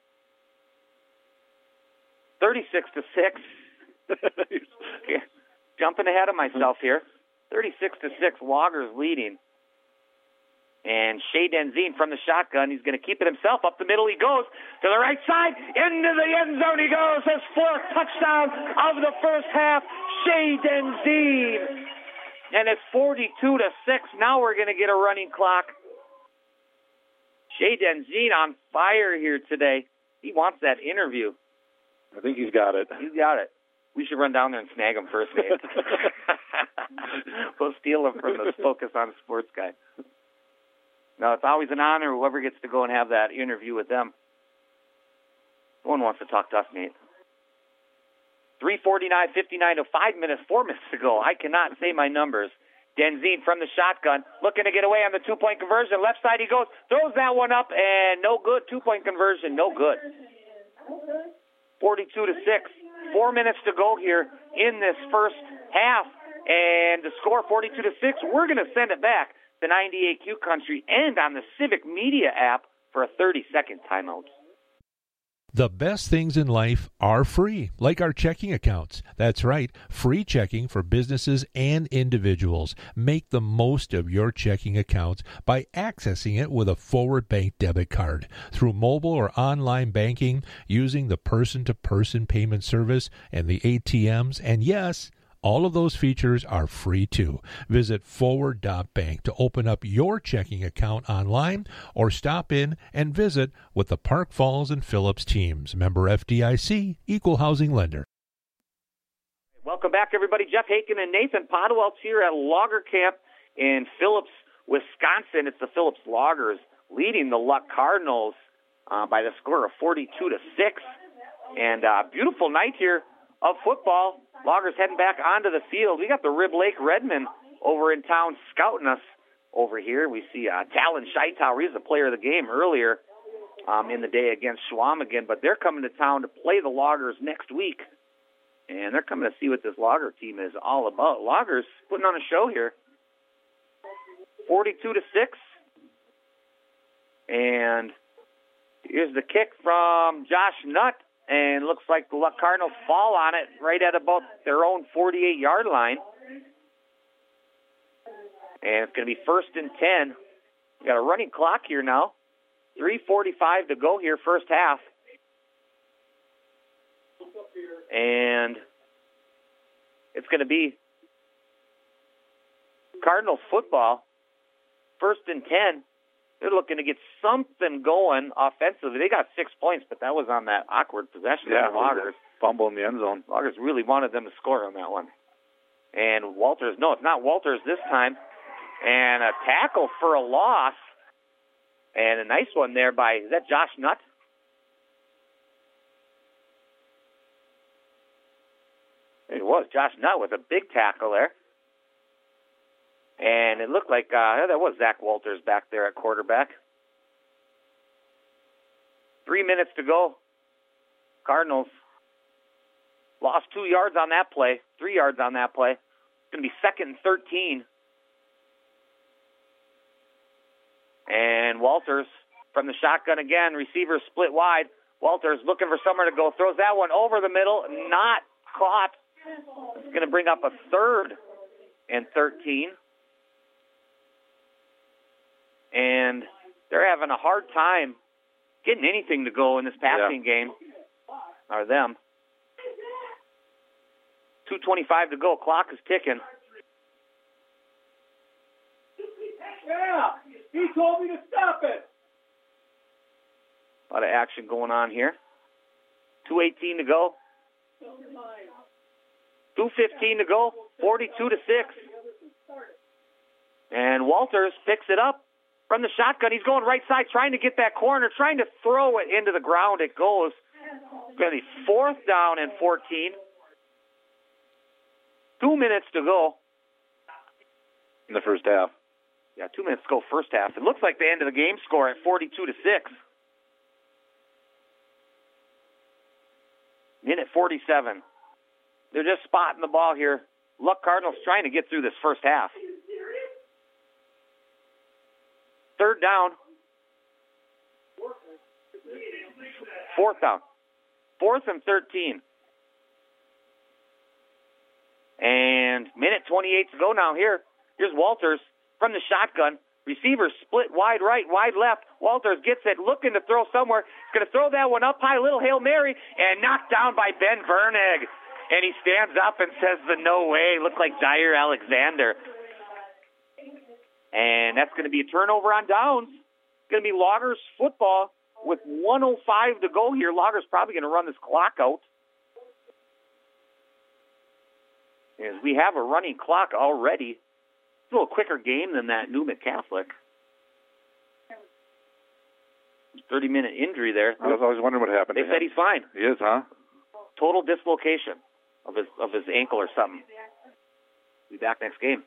thirty-six to six. Yeah, jumping ahead of myself here. thirty-six to six. Loggers leading. And Shea Denzine from the shotgun. He's going to keep it himself. Up the middle he goes. To the right side. Into the end zone he goes. His fourth touchdown of the first half. Shea Denzine. And it's forty-two to six. Now we're going to get a running clock. Shea Denzine on fire here today. He wants that interview. I think he's got it. He's got it. We should run down there and snag him first, Nate. We'll steal him from the Focus on Sports guy. No, it's always an honor whoever gets to go and have that interview with them. No one wants to talk to us, Nate. three forty-nine, fifty-nine to five minutes, four minutes to go. I cannot say my numbers. Denzine from the shotgun, looking to get away on the two-point conversion. Left side he goes, throws that one up, and no good. Two-point conversion, no good. forty-two to six. Four minutes to go here in this first half. And the score, forty-two to six. We're going to send it back to ninety-eight Q Country and on the Civic Media app for a thirty-second timeout. The best things in life are free, like our checking accounts. That's right, free checking for businesses and individuals. Make the most of your checking accounts by accessing it with a Forward Bank debit card through mobile or online banking, using the person-to-person payment service and the A T Ms, and yes, all of those features are free too. Visit forward dot bank to open up your checking account online or stop in and visit with the Park Falls and Phillips teams. Member F D I C, Equal Housing Lender. Welcome back, everybody. Jeff Haken and Nathan Podwell here at Logger Camp in Phillips, Wisconsin. It's the Phillips Loggers leading the Luck Cardinals uh, by the score of forty-two to six. And uh, beautiful night here of football. Loggers heading back onto the field. We got the Rib Lake Redmen over in town scouting us over here. We see uh, Talon Scheitauer. He was the player of the game earlier um, in the day against Schwamigan, but they're coming to town to play the Loggers next week, and they're coming to see what this Logger team is all about. Loggers putting on a show here. forty-two to six, and here's the kick from Josh Nutt. And looks like the Luck Cardinals fall on it right at about their own forty-eight-yard line. And it's going to be first and ten. We got a running clock here now. three forty-five to go here, first half. And it's going to be Cardinals football. First and ten. They're looking to get something going offensively. They got six points, but that was on that awkward possession yeah, of the Loggers. Fumble in the end zone. Loggers really wanted them to score on that one. And Walters, no, it's not Walters this time. And a tackle for a loss. And a nice one there by, is that Josh Nutt? It was Josh Nutt with a big tackle there. And it looked like uh, that was Zach Walters back there at quarterback. Three minutes to go. Cardinals lost two yards on that play, three yards on that play. It's going to be second and thirteen. And Walters from the shotgun again. Receiver split wide. Walters looking for somewhere to go. Throws that one over the middle. Not caught. It's going to bring up a third and thirteen. And they're having a hard time getting anything to go in this passing yeah. game. Or them. two twenty-five to go. Clock is ticking. Yeah, he told me to stop it. A lot of action going on here. two eighteen to go. two fifteen to go. forty-two to six. And Walters picks it up from the shotgun. He's going right side, trying to get that corner, trying to throw it into the ground. It goes. It's going to be fourth down and fourteen. Two minutes to go. In the first half. Yeah, two minutes to go first half. It looks like the end of the game score at forty-two to six. Minute forty-seven. They're just spotting the ball here. Luck Cardinals trying to get through this first half. Third down. Fourth down. Fourth and thirteen. And minute twenty-eight to go now here. Here's Walters from the shotgun. Receiver split wide right, wide left. Walters gets it, looking to throw somewhere. He's going to throw that one up high, little Hail Mary, and knocked down by Ben Vernig. And he stands up and says the no way. Looked like Jair Alexander. And that's going to be a turnover on downs. It's going to be Loggers football with one oh five to go here. Loggers probably going to run this clock out. As we have a running clock already. It's a little quicker game than that Newman Catholic. thirty-minute injury there. I was always wondering what happened. They to said him. he's fine. He is, huh? Total dislocation of his of his ankle or something. Be back next game.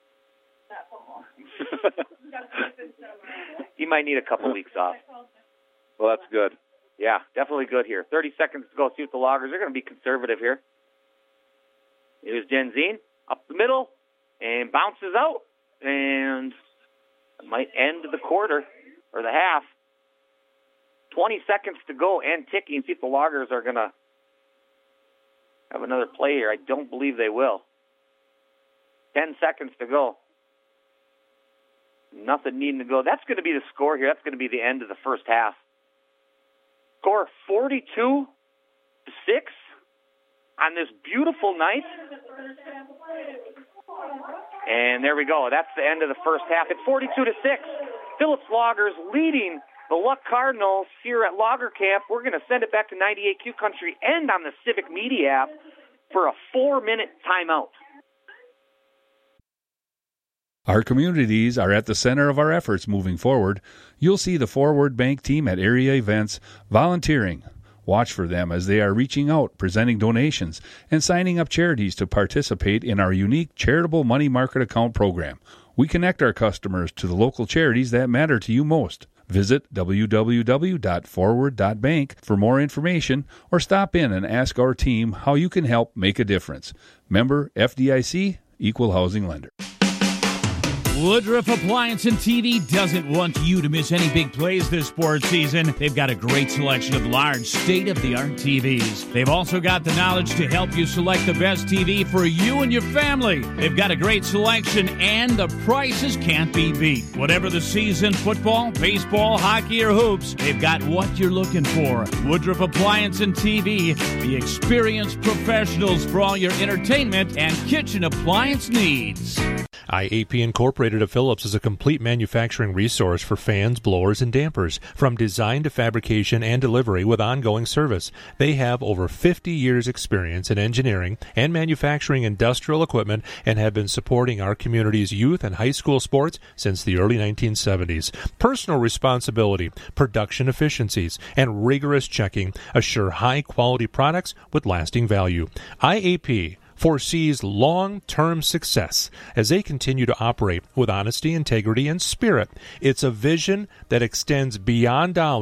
He might need a couple weeks off. Well, that's good. Yeah, definitely good here. thirty seconds to go. See what the Loggers are going to be conservative here. Here's Genzine up the middle and bounces out. And it might end the quarter or the half. twenty seconds to go and ticking. See if the Loggers are going to have another play here. I don't believe they will. ten seconds to go. Nothing needing to go. That's going to be the score here. That's going to be the end of the first half. Score forty-two to six on this beautiful night. And there we go. That's the end of the first half. It's forty-two to six. Phillips Loggers leading the Luck Cardinals here at Logger Camp. We're going to send it back to ninety-eight Q Country and on the Civic Media app for a four-minute timeout. Our communities are at the center of our efforts moving forward. You'll see the Forward Bank team at area events volunteering. Watch for them as they are reaching out, presenting donations, and signing up charities to participate in our unique charitable money market account program. We connect our customers to the local charities that matter to you most. Visit w w w dot forward dot bank for more information or stop in and ask our team how you can help make a difference. Member F D I C, Equal Housing Lender. Woodruff Appliance and T V doesn't want you to miss any big plays this sports season. They've got a great selection of large, state-of-the-art T Vs. They've also got the knowledge to help you select the best T V for you and your family. They've got a great selection, and the prices can't be beat. Whatever the season, football, baseball, hockey, or hoops, they've got what you're looking for. Woodruff Appliance and T V, the experienced professionals for all your entertainment and kitchen appliance needs. I A P Incorporated of Phillips is a complete manufacturing resource for fans, blowers, and dampers, from design to fabrication and delivery with ongoing service. They have over fifty years experience in engineering and manufacturing industrial equipment and have been supporting our community's youth and high school sports since the early nineteen seventies. Personal responsibility, production efficiencies, and rigorous checking assure high-quality products with lasting value. I A P foresees long-term success as they continue to operate with honesty, integrity, and spirit. It's a vision that extends beyond dollars